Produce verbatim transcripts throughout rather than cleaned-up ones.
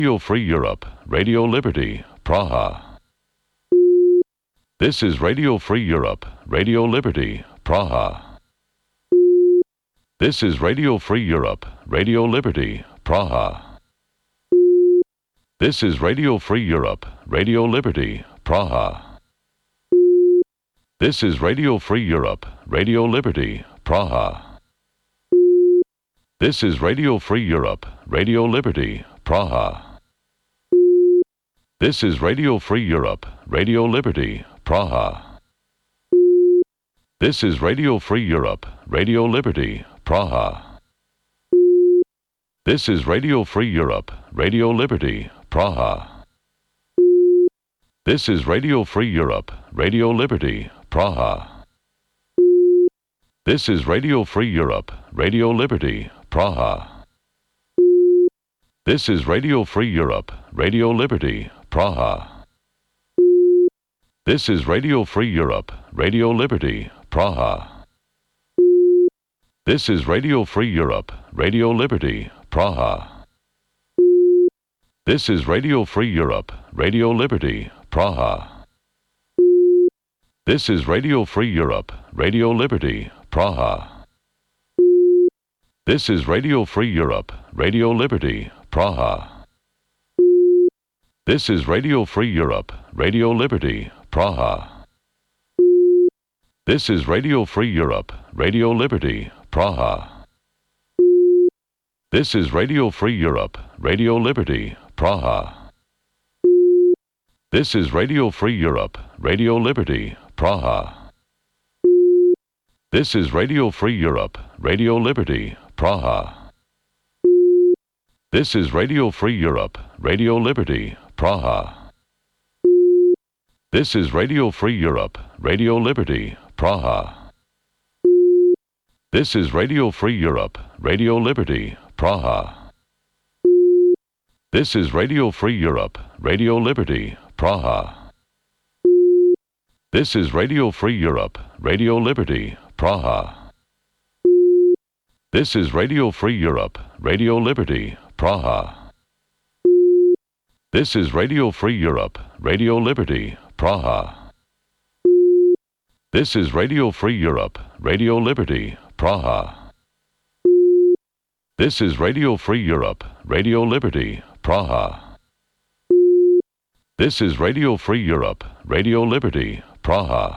Radio Free Europe, Radio Liberty, Praha. This is Radio Free Europe, Radio Liberty, Praha. This is Radio Free Europe, Radio Liberty, Praha. This is Radio Free Europe, Radio Liberty, Praha. This is Radio Free Europe, Radio Liberty, Praha. This is Radio Free Europe, Radio Liberty, Praha. This is Radio Free Europe, Radio Liberty, Praha. This is Radio Free Europe, Radio Liberty, Praha. This is Radio Free Europe, Radio Liberty, Praha. This is Radio Free Europe, Radio Liberty, Praha. This is Radio Free Europe, Radio Liberty, Praha. This is Radio Free Europe, Radio Liberty, Praha. This is Radio Free Europe, Radio Liberty, Praha. This is Radio Free Europe, Radio Liberty, Praha. This is Radio Free Europe, Radio Liberty, Praha. This is Radio Free Europe, Radio Liberty, Praha. This is Radio Free Europe, Radio Liberty, Praha. This is Radio Free Europe, Radio Liberty, Praha. This is Radio Free Europe, Radio Liberty, Praha. This is Radio Free Europe, Radio Liberty, Praha. This is Radio Free Europe, Radio Liberty, Praha. This is Radio Free Europe, Radio Liberty, Praha. This is Radio Free Europe, Radio Liberty, Praha. This is Radio Free Europe, Radio Liberty, Praha. This is Radio Free Europe, Radio Liberty, Praha. This is Radio Free Europe, Radio Liberty, Praha. This is Radio Free Europe, Radio Liberty, Praha. This is Radio Free Europe, Radio Liberty, Praha. This is Radio Free Europe, Radio Liberty, Praha. This is Radio Free Europe, Radio Liberty, Praha. This is Radio Free Europe, Radio Liberty, Praha. This is Radio Free Europe, Radio Liberty, Praha.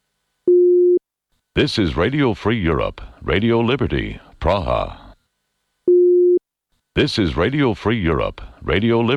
This is Radio Free Europe, Radio Liberty, Praha. This is Radio Free Europe, Radio Liberty.